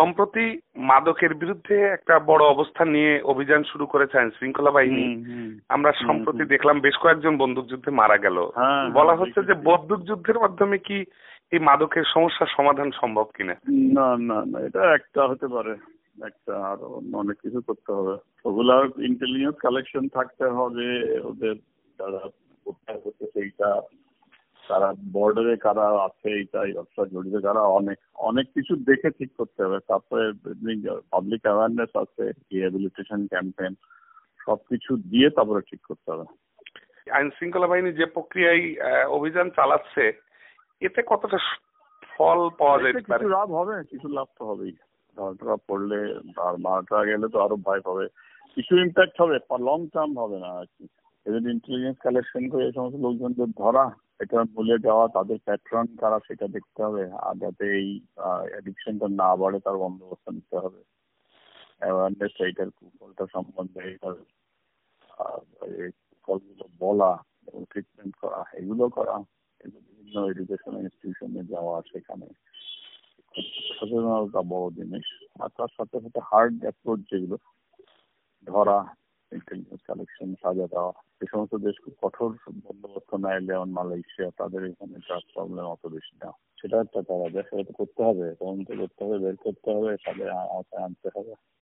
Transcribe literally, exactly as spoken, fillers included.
সম্প্রতি মাদকের বিরুদ্ধে একটা বড় অবস্থান নিয়ে অভিযান শুরু করেছে আইন শৃঙ্খলা বাহিনী। আমরা সম্প্রতি দেখলাম বেশ কয়েকজন বন্দুক যুদ্ধে মারা গেল। বলা হচ্ছে যে বন্দুক যুদ্ধের মাধ্যমে কি এই মাদকের সমস্যার সমাধান সম্ভব কিনা? না না না এটা একটা হতে পারে, একটা আরো অনেক কিছু করতে হবে। ওগুলার ইন্টেলিজেন্স কালেকশন থাকতে হবে, ওদের যারা কোথায় করছে সেইটা, তারা বর্ডারে কারা আছে এইটা এই ব্যবসা জড়িত কারা, অনেক অনেক কিছু দেখে ঠিক করতে হবে। তারপরে পাবলিক অ্যাওয়ারনেস আছে, রিহ্যাবিলিটেশন ক্যাম্পেইন, সবকিছু দিয়ে তারপরে ঠিক করতে হবে। আইন শৃঙ্খলা বাহিনী যে প্রক্রিয়ায় অভিযান চালাচ্ছে এতে কতটা ফল পাওয়া যায়? কিছু লাভ হবে, কিছু লাভ তো হবেই। ধরা পড়লে আর মারা গেলে তো আরো ভয় পাবে, কিছু ইম্প্যাক্ট হবে, লং টার্ম হবে না আর কি। এদের ইন্টেলিজেন্স কালেকশন করে এই সমস্ত লোকজনদের ধরা, এটা ভুলে যাওয়া, তাদের প্যাটার্ন কারা সেটা দেখতে হবে, আর যাতে এই অ্যাডিকশনটা না বাড়ে তার বন্দোবস্ত নিতে হবে। অ্যাওয়ারনেস এইটার কুফলটা সম্বন্ধে এইটার ফলগুলো বলা এবং ট্রিটমেন্ট করা, এগুলো করা, বিভিন্ন এডুকেশন ইনস্টিটিউশনে যাওয়া, সেখানে সচেতনতা বড় জিনিস। আর তার সাথে সাথে হার্ড অ্যাপ্রোচ যেগুলো, ধরা, ইন্টেলিজেন্স কালেকশন, সাজা দেওয়া, এই সমস্ত দেশ খুব কঠোর বন্দোবস্ত নেয়, যেমন মালয়েশিয়া, তাদের এখানে ড্রাগ প্রবলেম অত বেশি না। সেটা একটা করা যায়, সেটা তো করতে হবে, তদন্ত করতে হবে, বের করতে হবে, তাদের আওতায় আনতে হবে।